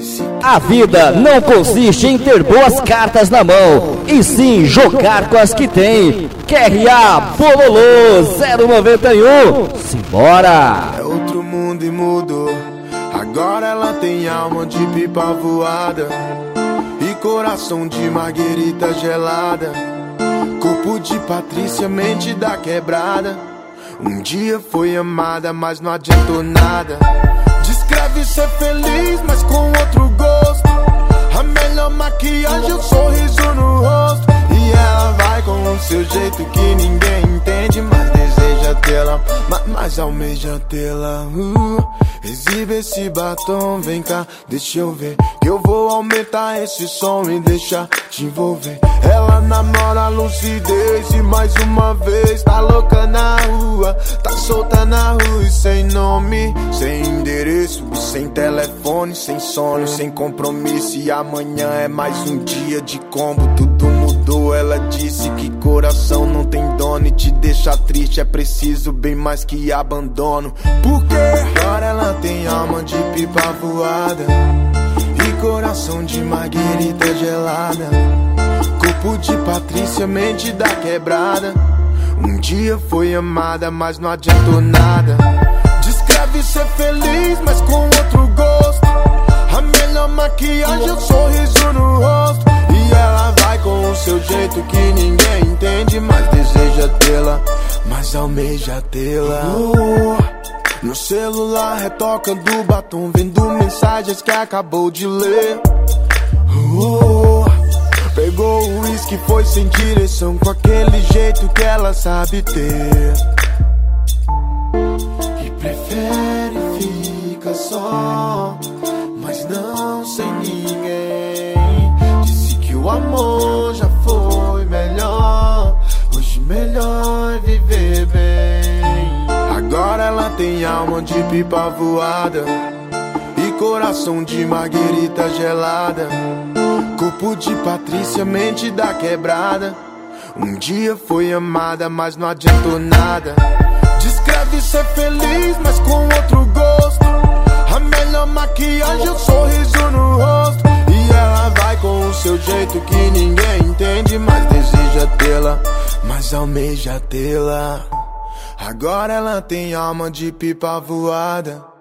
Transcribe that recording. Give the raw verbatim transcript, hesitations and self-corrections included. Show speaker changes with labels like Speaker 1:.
Speaker 1: A vida não consiste em ter boas cartas na mão, e sim jogar com as que tem. Q R A Bololô zero noventa e um, simbora!
Speaker 2: É outro mundo e mudou. Agora ela tem alma de pipa voada e coração de marguerita gelada, corpo de Patrícia, mente da quebrada. Um dia foi amada, mas não adiantou nada. Descreve ser feliz, mas com outro gosto. A melhor maquiagem é o sorriso no rosto. E ela vai com o seu jeito que ninguém entende, mas deseja tê-la, mas, mas almeja tê-la. uh, Exibe esse batom, vem cá, deixa eu ver, que eu vou aumentar esse som e deixar te envolver. Ela namora a lucidez e mais uma vez tá louca na rua, tá solta na rua e sem nome, sem endereço, sem telefone, sem sono, sem compromisso. E amanhã é mais um dia de combo, tudo mudou. Ela disse que coração não tem dono e te deixa triste é preciso bem mais que abandono. Porque agora ela tem alma de pipa voada e coração de marguerita gelada, corpo de Patrícia, mente da quebrada. Um dia foi amada, mas não adiantou nada. Descreve ser feliz, mas com outro gosto. A melhor maquiagem é o sorriso no rosto. E ela vai com o seu jeito que ninguém entende, mas deseja tê-la, mas almeja tê-la. oh. No celular retocando o batom, vendo mensagens que acabou de ler. oh. Pegou o uísque, foi sem direção, com aquele jeito que ela sabe ter. E prefere ficar só, mas não sem ninguém. Disse que o amor já foi melhor, hoje melhor é viver bem. Agora ela tem alma de pipa voada e coração de marguerita gelada, corpo de Patrícia, mente da quebrada. Um dia foi amada, mas não adiantou nada. Descreve ser feliz, mas com outro gosto. A melhor maquiagem é o sorriso no rosto. E ela vai com o seu jeito que ninguém entende, mas deseja tê-la, mas almeja tê-la. Agora ela tem alma de pipa voada